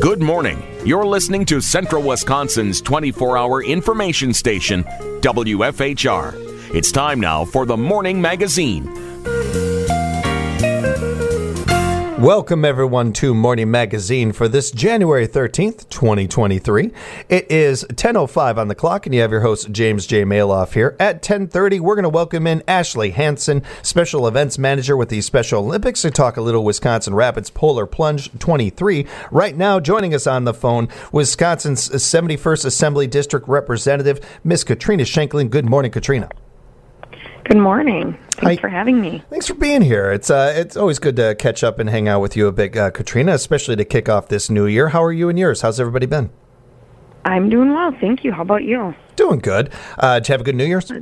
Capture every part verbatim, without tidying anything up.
Good morning. You're listening to Central Wisconsin's twenty-four hour information station, W F H R. It's time now for the Morning Magazine. Welcome, everyone, to Morning Magazine for this January thirteenth, twenty twenty-three. It is ten oh five on the clock, and you have your host, James J. Maloff, here. At ten thirty, we're going to welcome in Ashley Hansen, Special Events Manager with the Special Olympics, to talk a little Wisconsin Rapids Polar Plunge twenty-three. Right now, joining us on the phone, Wisconsin's seventy-first Assembly District Representative, Miss Katrina Schenklin. Good morning, Katrina. Good morning. Thanks Hi. for having me. Thanks for being here. It's uh, it's always good to catch up and hang out with you a bit, uh, Katrina, especially to kick off this new year. How are you and yours? How's everybody been? I'm doing well, thank you. How about you? Doing good. Uh, did you have a good New Year's?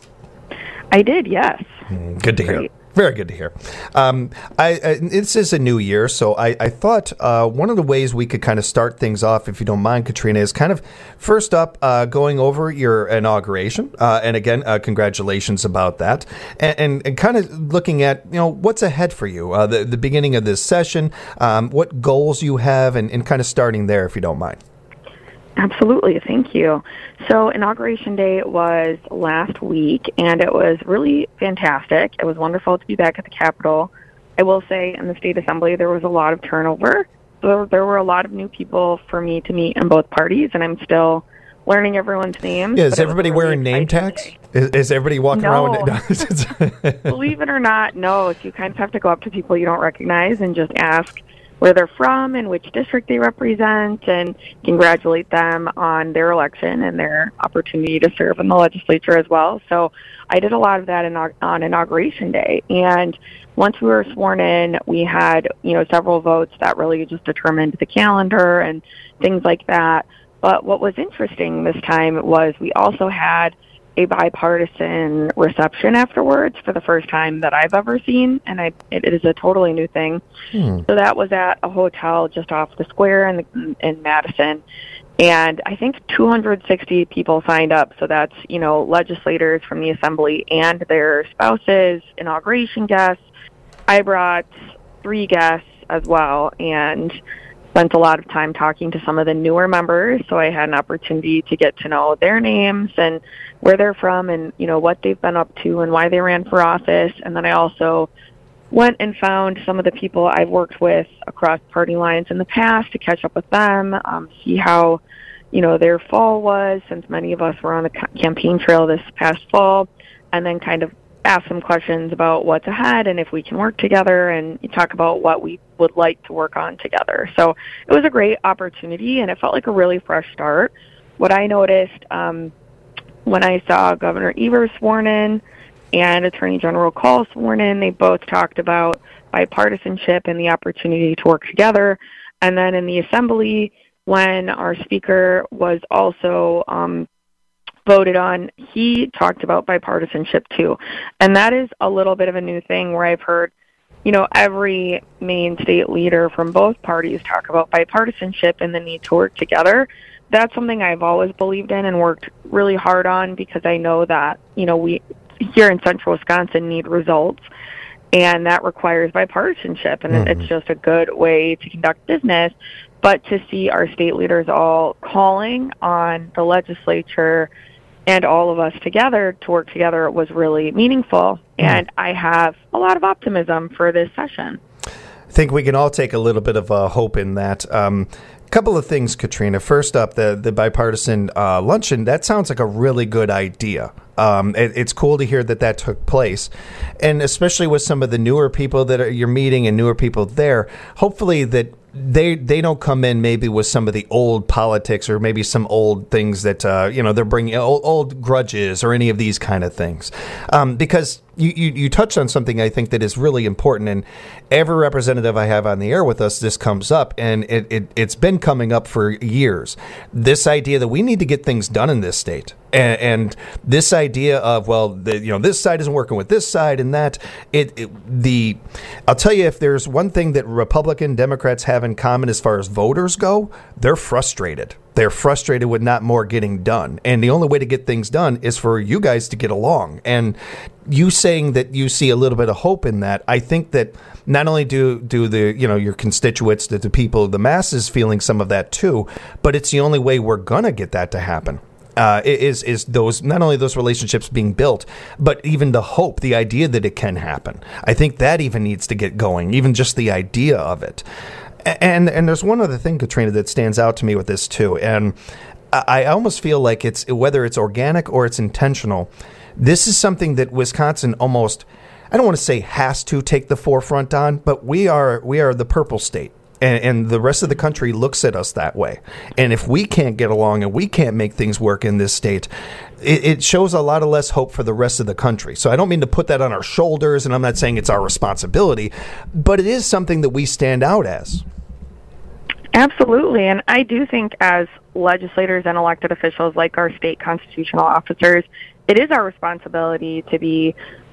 I did, yes. Mm, good to hear. Great. Very good to hear. Um, I, I, this is a new year, so I, I thought uh, one of the ways we could kind of start things off, if you don't mind, Katrina, is kind of first up uh, going over your inauguration. Uh, and again, uh, congratulations about that. And, and, and kind of looking at, you know, what's ahead for you, uh, the, the beginning of this session, um, what goals you have, and, and kind of starting there, if you don't mind. Absolutely, thank you. So Inauguration Day was last week, and it was really fantastic. It was wonderful to be back at the Capitol. I will say in the State Assembly there was a lot of turnover. So there were a lot of new people for me to meet in both parties, and I'm still learning everyone's names. Yeah, is everybody really wearing name tags? Is, is everybody walking no. around with Believe it or not, no. So you kind of have to go up to people you don't recognize and just ask where they're from and which district they represent, and congratulate them on their election and their opportunity to serve in the legislature as well. So I did a lot of that in, on Inauguration Day. And once we were sworn in, we had, you know, several votes that really just determined the calendar and things like that. But what was interesting this time was we also had a bipartisan reception afterwards for the first time that I've ever seen, and I, it is a totally new thing. Hmm. So that was at a hotel just off the square in, the, in Madison, and I think two hundred sixty people signed up. So that's, you know, legislators from the Assembly and their spouses, inauguration guests. I brought three guests as well, and spent a lot of time talking to some of the newer members, so I had an opportunity to get to know their names and where they're from and, you know, what they've been up to and why they ran for office. And then I also went and found some of the people I've worked with across party lines in the past to catch up with them, um, see how, you know, their fall was, since many of us were on the campaign trail this past fall, and then kind of ask some questions about what's ahead and if we can work together, and talk about what we would like to work on together. So it was a great opportunity, and it felt like a really fresh start. What I noticed um, when I saw Governor Evers sworn in and Attorney General Call sworn in, they both talked about bipartisanship and the opportunity to work together. And then in the Assembly, when our Speaker was also um, voted on, he talked about bipartisanship too. And that is a little bit of a new thing where I've heard, you know, every main state leader from both parties talk about bipartisanship and the need to work together. That's something I've always believed in and worked really hard on, because I know that, you know, we here in central Wisconsin need results, and that requires bipartisanship, and mm-hmm. it's just a good way to conduct business. But to see our state leaders all calling on the legislature and all of us together to work together was really meaningful. And I have a lot of optimism for this session. I think we can all take a little bit of uh, hope in that. Um, a couple of things, Katrina. First up, the, the bipartisan uh, luncheon, that sounds like a really good idea. Um, it, it's cool to hear that that took place. And especially with some of the newer people that are, you're meeting and newer people there, hopefully that they they don't come in maybe with some of the old politics or maybe some old things that, uh, you know, they're bringing old, old grudges or any of these kind of things. Um, because you, you, you touched on something I think that is really important. And every representative I have on the air with us, this comes up, and it, it, it's been coming up for years. This idea that we need to get things done in this state. And, and this idea of, well, the, you know, this side isn't working with this side and that, it, it the, I'll tell you, if there's one thing that Republican Democrats have in common as far as voters go, they're frustrated. They're frustrated with not more getting done. And the only way to get things done is for you guys to get along. And you saying that you see a little bit of hope in that, I think that not only do do the, you know, your constituents, the, the people, the masses feeling some of that too, but it's the only way we're going to get that to happen. Uh, is is those not only those relationships being built, but even the hope, the idea that it can happen. I think that even needs to get going, even just the idea of it. And and there's one other thing, Katrina, that stands out to me with this too, and I almost feel like it's whether it's organic or it's intentional. This is something that Wisconsin almost, I don't want to say has to take the forefront on, but we are we are the purple state. And, and the rest of the country looks at us that way. And if we can't get along and we can't make things work in this state, it, it shows a lot of less hope for the rest of the country. So I don't mean to put that on our shoulders, and I'm not saying it's our responsibility, but it is something that we stand out as. Absolutely. And I do think as legislators and elected officials, like our state constitutional officers, it is our responsibility to be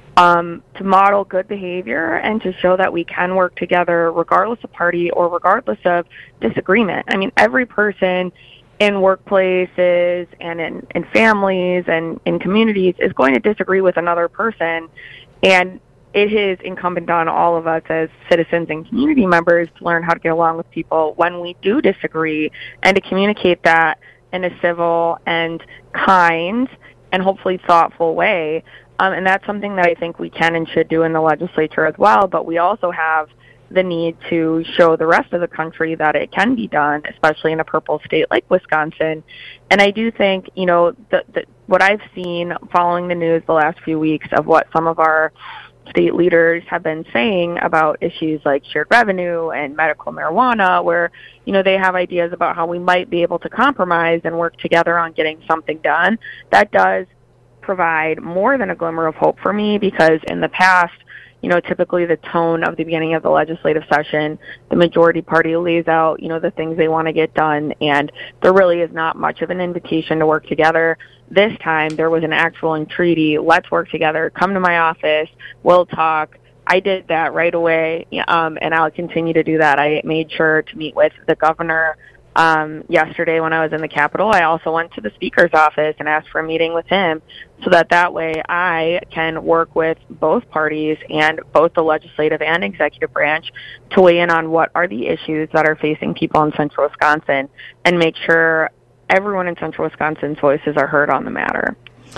Um, to model good behavior and to show that we can work together regardless of party or regardless of disagreement. I mean, every person in workplaces and in, in families and in communities is going to disagree with another person. And it is incumbent on all of us as citizens and community members to learn how to get along with people when we do disagree and to communicate that in a civil and kind and hopefully thoughtful way. Um, and that's something that I think we can and should do in the legislature as well. But we also have the need to show the rest of the country that it can be done, especially in a purple state like Wisconsin. And I do think, you know, the, the, what I've seen following the news the last few weeks of what some of our state leaders have been saying about issues like shared revenue and medical marijuana, where, you know, they have ideas about how we might be able to compromise and work together on getting something done. That does provide more than a glimmer of hope for me, because in the past, you know, typically the tone of the beginning of the legislative session, the majority party lays out, you know, the things they want to get done, and there really is not much of an invitation to work together. This time, there was an actual entreaty. Let's work together. Come to my office. We'll talk. I did that right away, um, and I'll continue to do that. I made sure to meet with the governor Um, yesterday when I was in the Capitol. I also went to the Speaker's office and asked for a meeting with him so that that way I can work with both parties and both the legislative and executive branch to weigh in on what are the issues that are facing people in Central Wisconsin and make sure everyone in Central Wisconsin's voices are heard on the matter.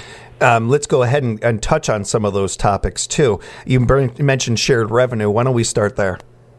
Um, let's go ahead and, and touch on some of those topics too. You mentioned shared revenue. Why don't we start there?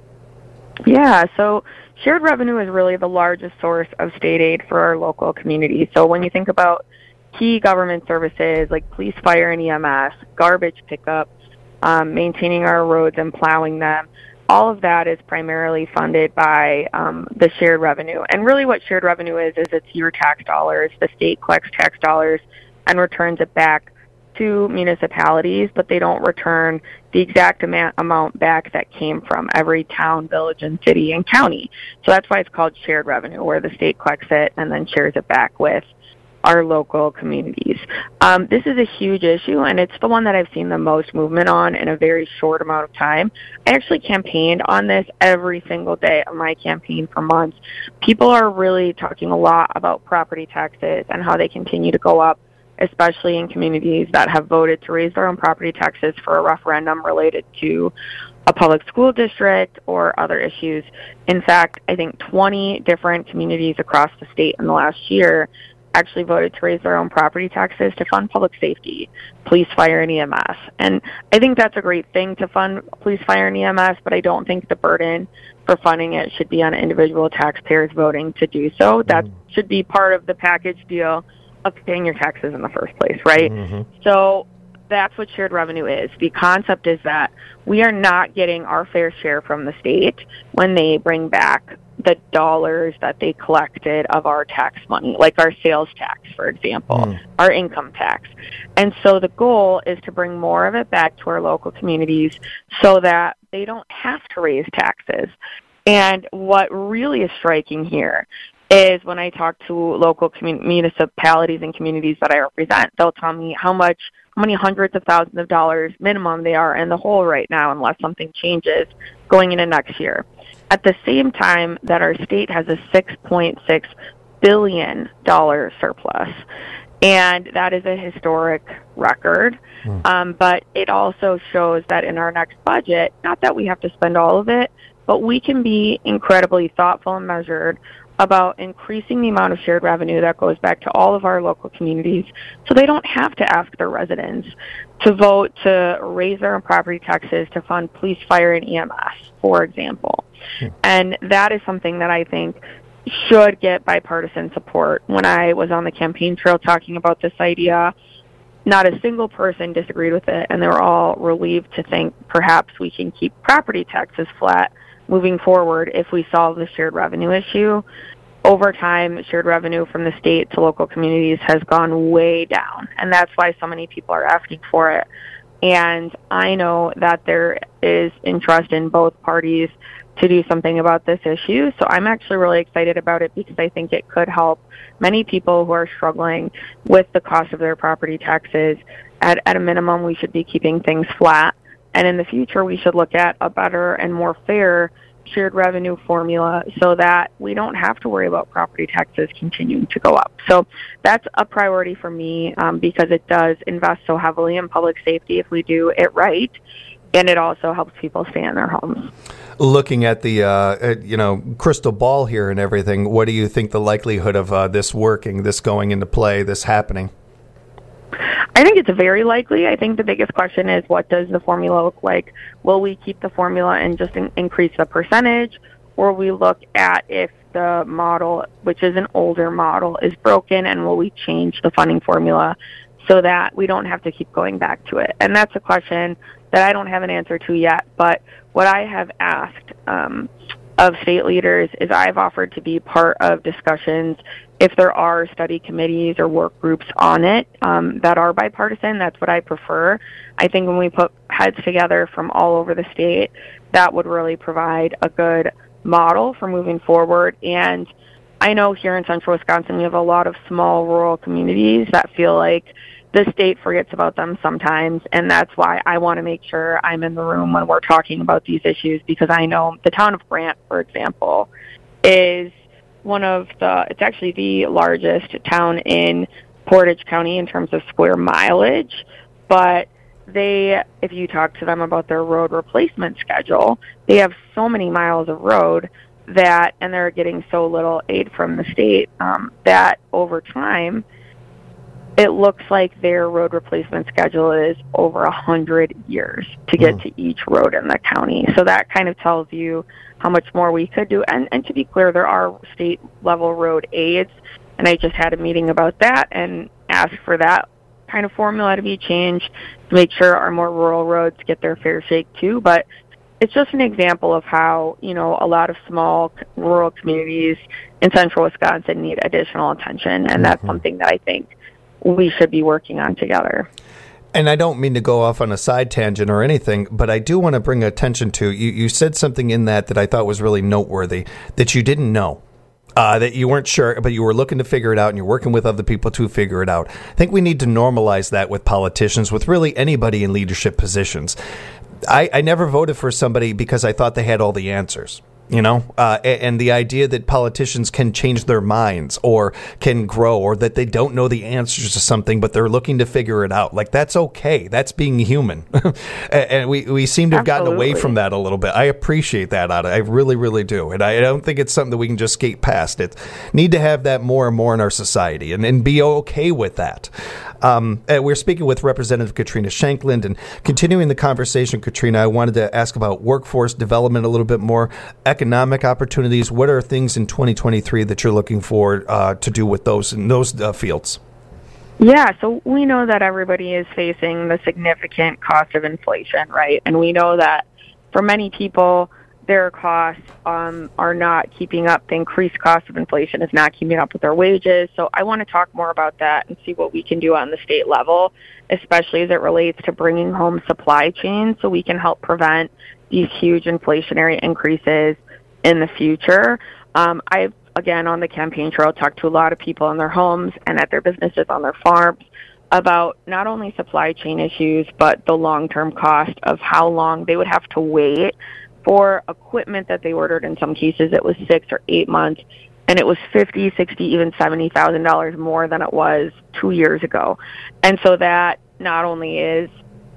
Yeah, so shared revenue is really the largest source of state aid for our local communities. So when you think about key government services like police, fire, and E M S, garbage pickup, um, maintaining our roads and plowing them, all of that is primarily funded by um, the shared revenue. And really what shared revenue is, is it's your tax dollars. The state collects tax dollars and returns it back to municipalities, but they don't return the exact amount, amount back that came from every town, village, and city and county. So that's why it's called shared revenue, where the state collects it and then shares it back with our local communities. Um, this is a huge issue, and it's the one that I've seen the most movement on in a very short amount of time. I actually campaigned on this every single day of my campaign for months. People are really talking a lot about property taxes and how they continue to go up, especially in communities that have voted to raise their own property taxes for a referendum related to a public school district or other issues. In fact, I think twenty different communities across the state in the last year actually voted to raise their own property taxes to fund public safety, police, fire, and E M S. And I think that's a great thing to fund police, fire, and E M S, but I don't think the burden for funding it should be on individual taxpayers voting to do so. That mm. should be part of the package deal of paying your taxes in the first place, right? Mm-hmm. So that's what shared revenue is. The concept is that we are not getting our fair share from the state when they bring back the dollars that they collected of our tax money, like our sales tax, for example, mm. our income tax. And so the goal is to bring more of it back to our local communities so that they don't have to raise taxes. And what really is striking here is when I talk to local commun- municipalities and communities that I represent, they'll tell me how much, how many hundreds of thousands of dollars minimum they are in the hole right now unless something changes going into next year. At the same time that our state has a six point six billion dollars surplus. And that is a historic record. Mm. Um, but it also shows that in our next budget, not that we have to spend all of it, but we can be incredibly thoughtful and measured about increasing the amount of shared revenue that goes back to all of our local communities so they don't have to ask their residents to vote to raise their own property taxes to fund police, fire, and E M S, for example. Hmm. And that is something that I think should get bipartisan support. When I was on the campaign trail talking about this idea, not a single person disagreed with it, and they were all relieved to think perhaps we can keep property taxes flat moving forward if we solve the shared revenue issue. Over time, shared revenue from the state to local communities has gone way down, and that's why so many people are asking for it. And I know that there is interest in both parties to do something about this issue, so I'm actually really excited about it because I think it could help many people who are struggling with the cost of their property taxes. At, at a minimum, we should be keeping things flat. And in the future, we should look at a better and more fair shared revenue formula so that we don't have to worry about property taxes continuing to go up. So that's a priority for me um, because it does invest so heavily in public safety if we do it right, and it also helps people stay in their homes. Looking at the uh, you know crystal ball here and everything, what do you think the likelihood of uh, this working, this going into play, this happening? I think it's very likely. I think the biggest question is, what does the formula look like? Will we keep the formula and just in- increase the percentage, or we look at if the model, which is an older model, is broken, and will we change the funding formula so that we don't have to keep going back to it? And that's a question that I don't have an answer to yet, but what I have asked um, of state leaders is I've offered to be part of discussions if there are study committees or work groups on it um, that are bipartisan. That's what I prefer. I think when we put heads together from all over the state, that would really provide a good model for moving forward. And I know here in central Wisconsin, we have a lot of small rural communities that feel like the state forgets about them sometimes, and that's why I want to make sure I'm in the room when we're talking about these issues, because I know the town of Grant, for example, is one of the, it's actually the largest town in Portage County in terms of square mileage, but they, if you talk to them about their road replacement schedule, they have so many miles of road that, and they're getting so little aid from the state, um, that over time, it looks like their road replacement schedule is over a hundred years to get mm. to each road in the county. So that kind of tells you how much more we could do. And, and to be clear, there are state level road aids, and I just had a meeting about that and asked for that kind of formula to be changed to make sure our more rural roads get their fair shake too. But it's just an example of how, you know, a lot of small rural communities in central Wisconsin need additional attention, and that's mm-hmm. something that I think we should be working on together. And I don't mean to go off on a side tangent or anything, but I do want to bring attention to, you, you said something in that that I thought was really noteworthy, that you didn't know, uh, that you weren't sure, but you were looking to figure it out, and you're working with other people to figure it out. I think we need to normalize that with politicians, with really anybody in leadership positions. I, I never voted for somebody because I thought they had all the answers. You know, uh, and the idea that politicians can change their minds or can grow, or that they don't know the answers to something, but they're looking to figure it out. Like, that's okay. That's being human. And we, we seem to have gotten Absolutely. away from that a little bit. I appreciate that out of it. I really, really do. And I don't think it's something that we can just skate past. It need to have that more and more in our society, and, and be okay with that. Um, we're speaking with Representative Katrina Shankland, and continuing the conversation, Katrina, I wanted to ask about workforce development a little bit more, economic opportunities. What are things in twenty twenty-three that you're looking for uh, to do with those in those uh, fields? Yeah, so we know that everybody is facing the significant cost of inflation, right? And we know that for many people, their costs um, are not keeping up. The increased cost of inflation is not keeping up with their wages. So I want to talk more about that and see what we can do on the state level, especially as it relates to bringing home supply chains so we can help prevent these huge inflationary increases in the future. Um, I've, again, on the campaign trail, talked to a lot of people in their homes and at their businesses on their farms about not only supply chain issues, but the long-term cost of how long they would have to wait for equipment that they ordered. In some cases, it was six or eight months and it was fifty, sixty, even seventy thousand dollars more than it was two years ago. And so that not only is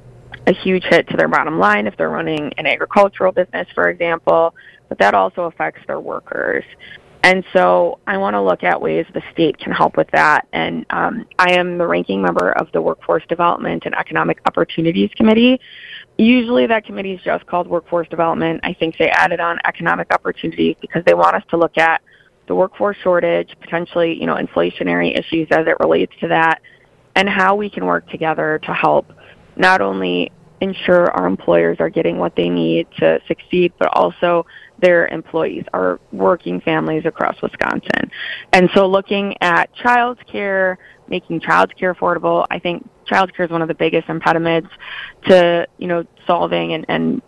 a huge hit to their bottom line if they're running an agricultural business, for example, but that also affects their workers. And so I want to look at ways the state can help with that. And um, I am the ranking member of the Workforce Development and Economic Opportunities Committee. Usually that committee is just called Workforce Development. I think they added on Economic Opportunities because they want us to look at the workforce shortage, potentially, you know, inflationary issues as it relates to that, and how we can work together to help not only ensure our employers are getting what they need to succeed, but also their employees, our working families across Wisconsin. And so looking at child care, making child care affordable, I think child care is one of the biggest impediments to, you know, solving and, and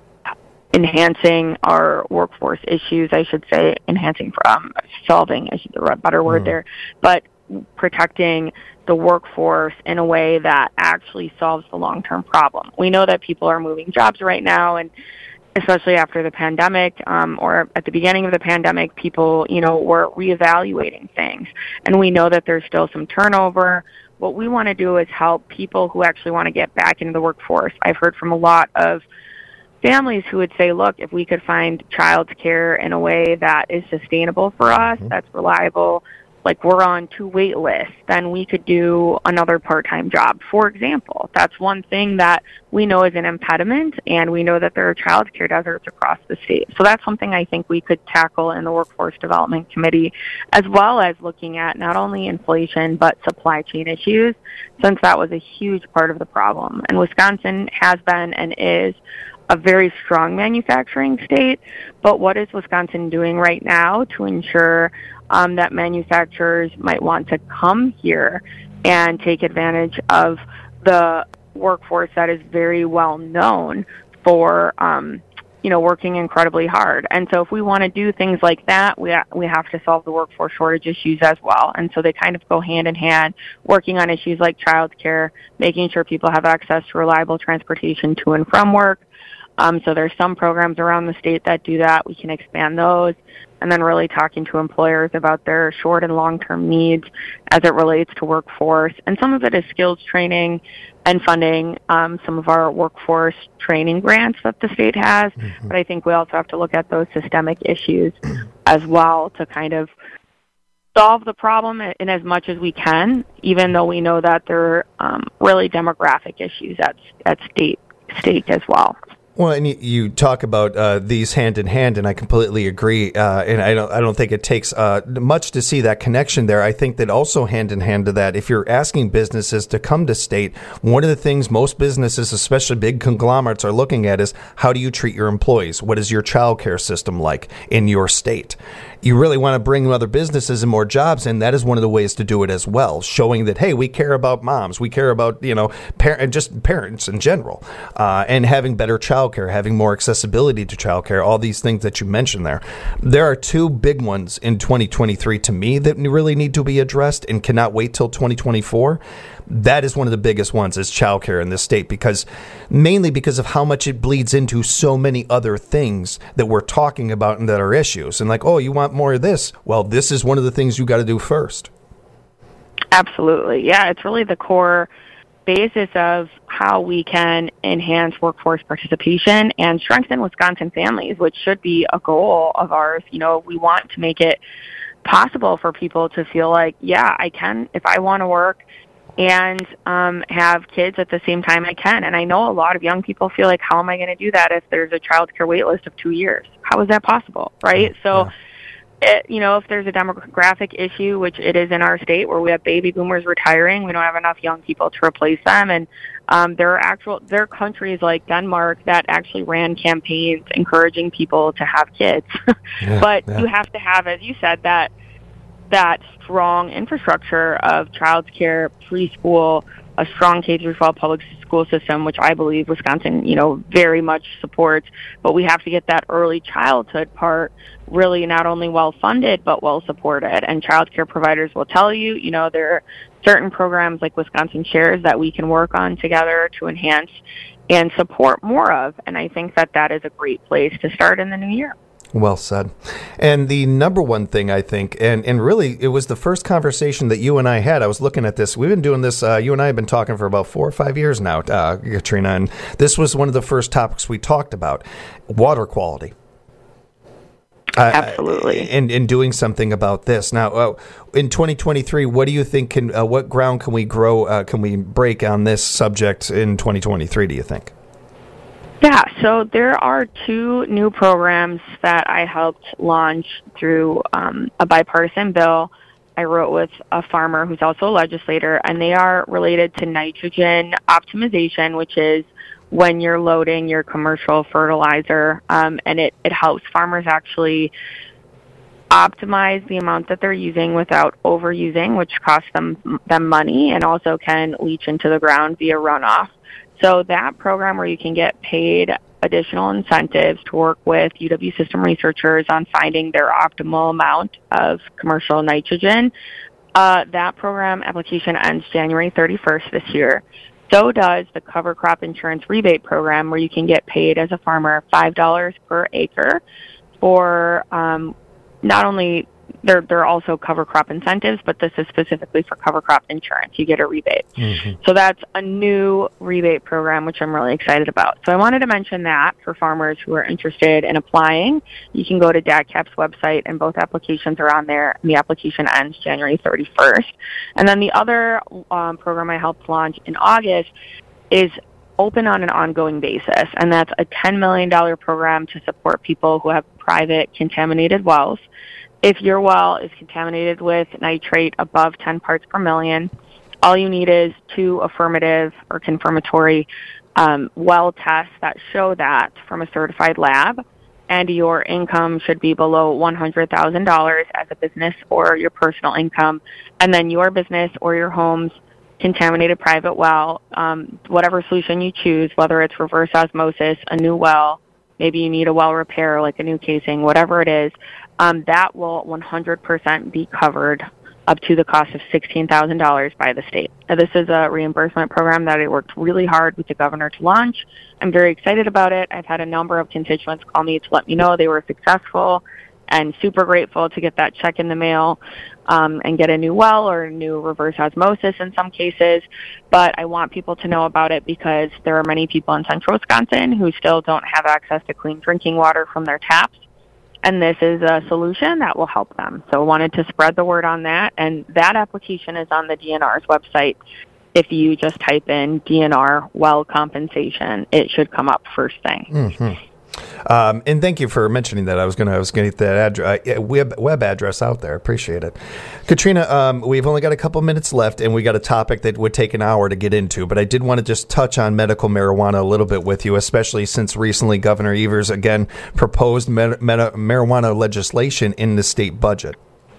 enhancing our workforce issues, I should say, enhancing from solving is a better word mm. there, but protecting the workforce in a way that actually solves the long-term problem. We know that people are moving jobs right now, and especially after the pandemic, um, or at the beginning of the pandemic, people, you know, were reevaluating things. And we know that there's still some turnover. What we want to do is help people who actually want to get back into the workforce. I've heard from a lot of families who would say, look, if we could find child care in a way that is sustainable for us, mm-hmm. that's reliable, like we're on two wait lists, then we could do another part-time job, for example. That's one thing that we know is an impediment, and we know that there are child care deserts across the state. So that's something I think we could tackle in the Workforce Development Committee, as well as looking at not only inflation, but supply chain issues, since that was a huge part of the problem. And Wisconsin has been and is a very strong manufacturing state, but what is Wisconsin doing right now to ensure um, that manufacturers might want to come here and take advantage of the workforce that is very well known for, um, you know, working incredibly hard? And so if we want to do things like that, we ha- we have to solve the workforce shortage issues as well. And so they kind of go hand in hand, working on issues like childcare, making sure people have access to reliable transportation to and from work. Um, so there's some programs around the state that do that. We can expand those. And then really talking to employers about their short and long-term needs as it relates to workforce. And some of it is skills training and funding um, some of our workforce training grants that the state has. Mm-hmm. But I think we also have to look at those systemic issues as well to kind of solve the problem in as much as we can, even though we know that there are um, really demographic issues at, at state stake as well. Well, and you, you talk about uh, these hand in hand, and I completely agree. Uh, and I don't, I don't think it takes uh, much to see that connection there. I think that also hand in hand to that, if you're asking businesses to come to state, one of the things most businesses, especially big conglomerates, are looking at is how do you treat your employees? What is your child care system like in your state? You really want to bring other businesses and more jobs, and that is one of the ways to do it as well, showing that, hey, we care about moms, we care about, you know, par- just parents in general, uh, and having better childcare, having more accessibility to childcare, all these things that you mentioned there. There are two big ones in twenty twenty-three to me that really need to be addressed and cannot wait till twenty twenty-four. That is one of the biggest ones, is childcare in this state, because mainly because of how much it bleeds into so many other things that we're talking about and that are issues. And like, oh, you want more of this? Well, this is one of the things you got to do first. Absolutely. Yeah, it's really the core basis of how we can enhance workforce participation and strengthen Wisconsin families, which should be a goal of ours. You know, we want to make it possible for people to feel like, yeah, I can, if I want to work and um, have kids at the same time I can. And I know a lot of young people feel like, how am I going to do that if there's a child care wait list of two years? How is that possible, right? Yeah. So, it, you know, if there's a demographic issue, which it is in our state where we have baby boomers retiring, we don't have enough young people to replace them. And um, there are actual, there are countries like Denmark that actually ran campaigns encouraging people to have kids. Yeah, but yeah. you have to have, as you said, that that strong infrastructure of child care, preschool, a strong K through twelve public school system, which I believe Wisconsin, you know, very much supports. But we have to get that early childhood part really not only well funded, but well supported. And child care providers will tell you, you know, there are certain programs like Wisconsin Shares that we can work on together to enhance and support more of. And I think that that is a great place to start in the new year. Well said. And the number one thing I think, and, and really it was the first conversation that you and I had. I was looking at this. We've been doing this. Uh, you and I have been talking for about four or five years now, uh, Katrina. And this was one of the first topics we talked about, water quality. Uh, Absolutely. And, and doing something about this. Now, uh, in twenty twenty-three, what do you think can, uh, what ground can we grow, uh, can we break on this subject in twenty twenty-three, do you think? Yeah, so there are two new programs that I helped launch through um, a bipartisan bill I wrote with a farmer who's also a legislator, and they are related to nitrogen optimization, which is when you're loading your commercial fertilizer, um, and it, it helps farmers actually optimize the amount that they're using without overusing, which costs them them money and also can leach into the ground via runoff. So that program where you can get paid additional incentives to work with U W system researchers on finding their optimal amount of commercial nitrogen, uh, that program application ends January thirty-first this year. So does the cover crop insurance rebate program, where you can get paid as a farmer five dollars per acre for um, not only There, there are also cover crop incentives, but this is specifically for cover crop insurance. You get a rebate. Mm-hmm. So that's a new rebate program, which I'm really excited about. So I wanted to mention that for farmers who are interested in applying. You can go to D A C Cap's website, and both applications are on there. And the application ends January thirty-first. And then the other um, program I helped launch in August is open on an ongoing basis, and that's a ten million dollars program to support people who have private contaminated wells. If your well is contaminated with nitrate above ten parts per million, all you need is two affirmative or confirmatory um, well tests that show that from a certified lab, and your income should be below one hundred thousand dollars as a business or your personal income, and then your business or your home's contaminated private well, um, whatever solution you choose, whether it's reverse osmosis, a new well, maybe you need a well repair like a new casing, whatever it is, Um, that will one hundred percent be covered up to the cost of sixteen thousand dollars by the state. Now, this is a reimbursement program that I worked really hard with the governor to launch. I'm very excited about it. I've had a number of constituents call me to let me know they were successful, and super grateful to get that check in the mail um, and get a new well or a new reverse osmosis in some cases. But I want people to know about it because there are many people in central Wisconsin who still don't have access to clean drinking water from their taps. And this is a solution that will help them. So I wanted to spread the word on that. And that application is on the D N R's website. If you just type in D N R well compensation, it should come up first thing. Mm-hmm. Um, and thank you for mentioning that. I was going to I was going to get that address, uh, web, web address out there. Appreciate it. Katrina, um, we've only got a couple minutes left, and we got a topic that would take an hour to get into. But I did want to just touch on medical marijuana a little bit with you, especially since recently Governor Evers again proposed med- med- marijuana legislation in the state budget.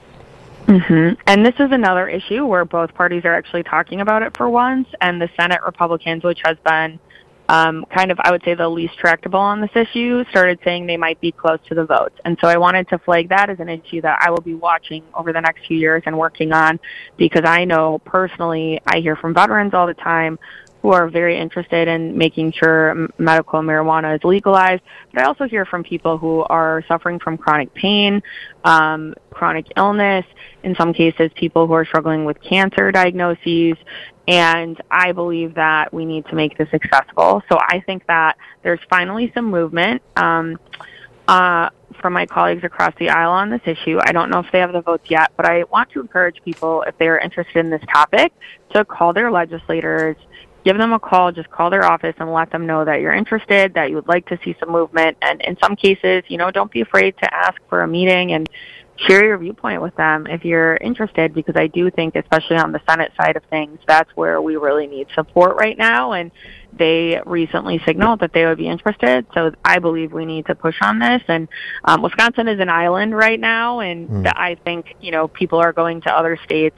Mm-hmm. And this is another issue where both parties are actually talking about it for once, and the Senate Republicans, which has been Um, kind of, I would say, the least tractable on this issue, started saying they might be close to the votes. And so I wanted to flag that as an issue that I will be watching over the next few years and working on, because I know personally, I hear from veterans all the time who are very interested in making sure medical marijuana is legalized. But I also hear from people who are suffering from chronic pain, um, chronic illness, in some cases people who are struggling with cancer diagnoses. And I believe that we need to make this accessible. So I think that there's finally some movement um, uh, from my colleagues across the aisle on this issue. I don't know if they have the votes yet, but I want to encourage people, if they are interested in this topic, to call their legislators, give them a call, just call their office and let them know that you're interested, that you would like to see some movement. And in some cases, you know, don't be afraid to ask for a meeting and share your viewpoint with them if you're interested, because I do think, especially on the Senate side of things, that's where we really need support right now. And they recently signaled that they would be interested. So I believe we need to push on this. And um, Wisconsin is an island right now, and mm. I think, you know, people are going to other states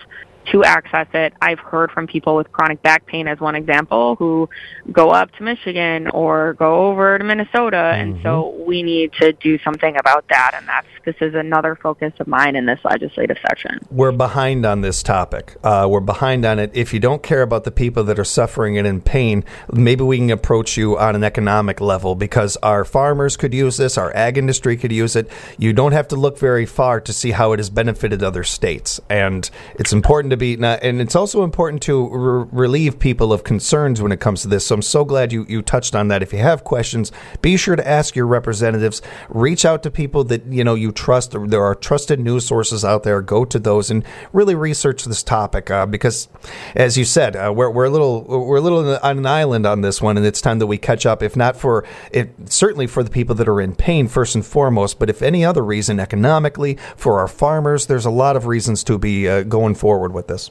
to access it. I've heard from people with chronic back pain as one example who go up to Michigan or go over to Minnesota, mm-hmm. and so we need to do something about that, and that's this is another focus of mine in this legislative session. We're behind on this topic. Uh, we're behind on it. If you don't care about the people that are suffering and in pain, maybe we can approach you on an economic level, because our farmers could use this, our ag industry could use it. You don't have to look very far to see how it has benefited other states, and it's important to be, and it's also important to re- relieve people of concerns when it comes to this. So I'm so glad you, you touched on that. If you have questions, be sure to ask your representatives. Reach out to people that you know you trust. There are trusted news sources out there. Go to those and really research this topic, uh, because, as you said, uh, we're we're a little we're a little on an island on this one, and it's time that we catch up. If not for it, certainly for the people that are in pain first and foremost, but if any other reason, economically, for our farmers, there's a lot of reasons to be uh, going forward with this.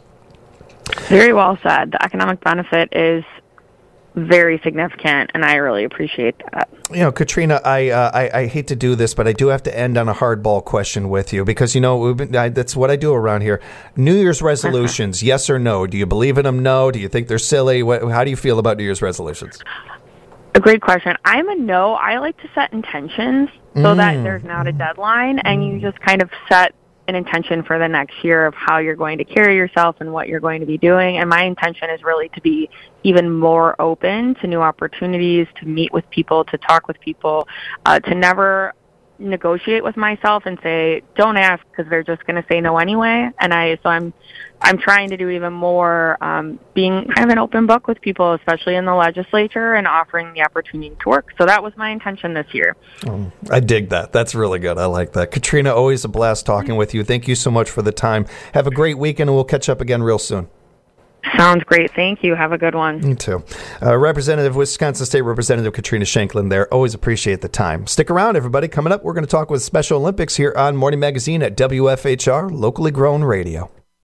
Very well said. The economic benefit is very significant, and I really appreciate that. You know, Katrina, I, uh, I I hate to do this, but I do have to end on a hardball question with you, because, you know, we've been, I, that's what I do around here. New Year's resolutions, yes or no? Do you believe in them? No? Do you think they're silly? What, how do you feel about New Year's resolutions? A great question. I'm a no. I like to set intentions so mm. that there's not a deadline, and you just kind of set an intention for the next year of how you're going to carry yourself and what you're going to be doing. And my intention is really to be even more open to new opportunities, to meet with people, to talk with people, uh, to never negotiate with myself and say, don't ask, because they're just going to say no anyway. And I, so I'm, I'm trying to do even more, um, being kind of an open book with people, especially in the legislature, and offering the opportunity to work. So that was my intention this year. Oh, I dig that. That's really good. I like that. Katrina, always a blast talking with you. Thank you so much for the time. Have a great weekend, and we'll catch up again real soon. Sounds great. Thank you. Have a good one. You too. Uh, Representative, Wisconsin State Representative Katrina Shanklin there. Always appreciate the time. Stick around, everybody. Coming up, we're going to talk with Special Olympics here on Morning Magazine at W F H R, locally grown radio.